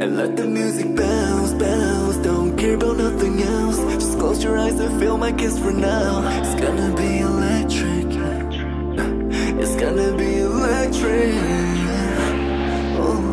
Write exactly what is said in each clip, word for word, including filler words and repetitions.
And let the music bounce, bounce. Don't care about nothing else. Just close your eyes and feel my kiss for now. It's gonna be electric. It's gonna be electric. Oh.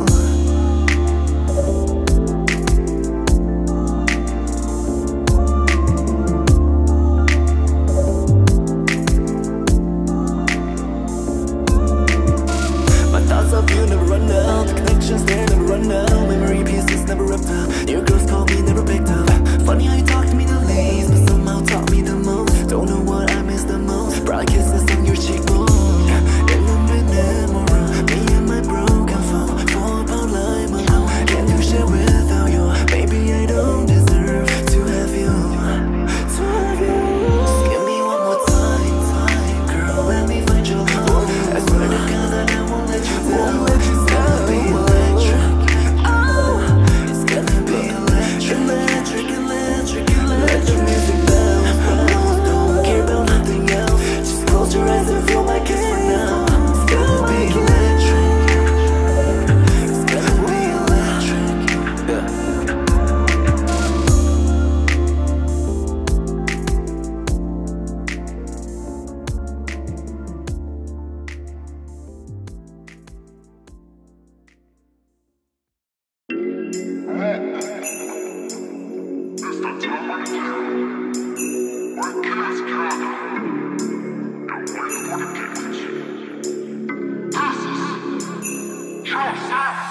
Of you never run out, the connections there never run out. Memory pieces never ripped up. Your girls call me, never picked up. Funny how you talk to me the least, but somehow taught me the most. Don't know what I miss the most. Bright kisses on your cheekbone. In the minute more, me and my broken phone. Fall apart like Malone. Can't do shit without you. Baby, I don't deserve to have you. To have you. Just give me one more time, time, girl. Let me find your love. I swear to God that I won't let you down. Won't let you down. It's gonna be electric. Oh, it's gonna be electric, electric, electric, electric. Let the music bounce, bounce. Don't care about nothing else. Just close your eyes and feel my kiss for now. It's gonna be electric. It's gonna be electric. Yeah. South.